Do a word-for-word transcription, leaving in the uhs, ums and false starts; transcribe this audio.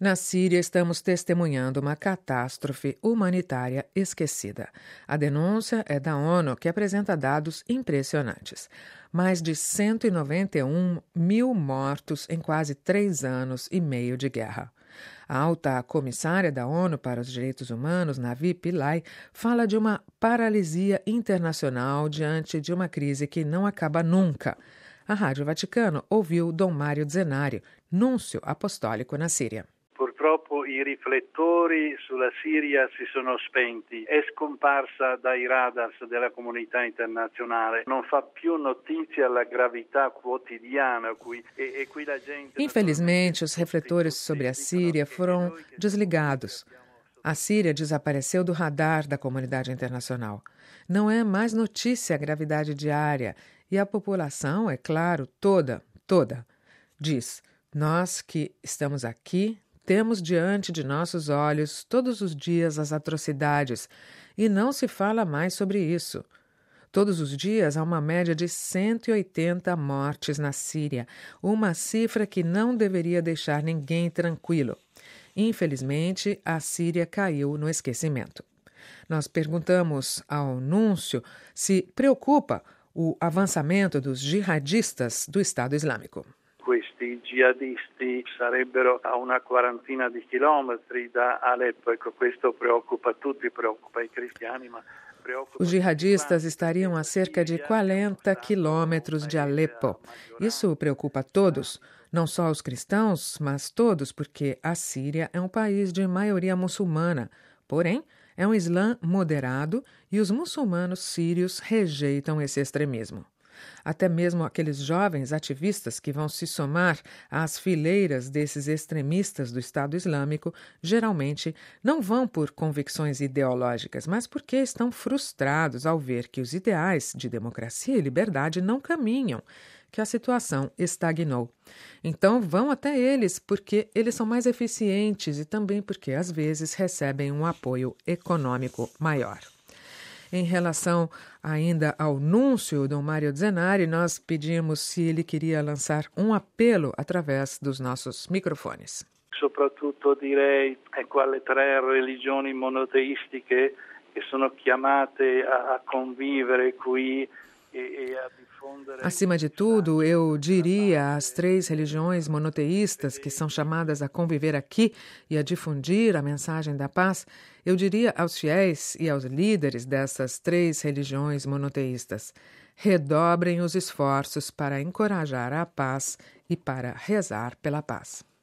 Na Síria, estamos testemunhando uma catástrofe humanitária esquecida. A denúncia é da ONU, que apresenta dados impressionantes. Mais de cento e noventa e um mil mortos em quase três anos e meio de guerra. A alta comissária da ONU para os Direitos Humanos, Navi Pillay, fala de uma paralisia internacional diante de uma crise que não acaba nunca. A Rádio Vaticano ouviu Dom Mário Zenari, núncio apostólico na Síria. Purtroppo i riflettori sulla Siria si sono spenti. È scomparsa dai radars della comunità internazionale. Non fa più notizia la gravità quotidiana qui e, e qui la gente. Infelizmente, os refletores sobre a Síria foram desligados. A Síria desapareceu do radar da comunidade internacional. Não é mais notícia a gravidade diária e a população, é claro, toda, toda, diz: nós que estamos aqui temos diante de nossos olhos todos os dias as atrocidades e não se fala mais sobre isso. Todos os dias há uma média de cento e oitenta mortes na Síria, uma cifra que não deveria deixar ninguém tranquilo. Infelizmente, a Síria caiu no esquecimento. Nós perguntamos ao núncio se preocupa o avançamento dos jihadistas do Estado Islâmico. Questi jihadisti sarebbero a una quarantina di chilometri da Aleppo. Ecco, questo preoccupa tutti, preoccupa i cristiani, ma preoccupa... Os jihadistas estariam a cerca de quarenta quilômetros de Alepo. Isso preocupa todos, não só os cristãos, mas todos, porque a Síria é um país de maioria muçulmana. Porém, é um Islã moderado e os muçulmanos sírios rejeitam esse extremismo. Até mesmo aqueles jovens ativistas que vão se somar às fileiras desses extremistas do Estado Islâmico, geralmente não vão por convicções ideológicas, mas porque estão frustrados ao ver que os ideais de democracia e liberdade não caminham, que a situação estagnou. Então vão até eles porque eles são mais eficientes e também porque às vezes recebem um apoio econômico maior. Em relação ainda ao núncio Dom Mário Zenari, nós pedimos se ele queria lançar um apelo através dos nossos microfones. Soprattutto direi a quelle tre religioni monoteistiche che sono chiamate a convivere qui e a diffondere. Acima de tudo, eu diria às três religiões monoteístas que são chamadas a conviver aqui e a difundir a mensagem da paz, eu diria aos fiéis e aos líderes dessas três religiões monoteístas: redobrem os esforços para encorajar a paz e para rezar pela paz.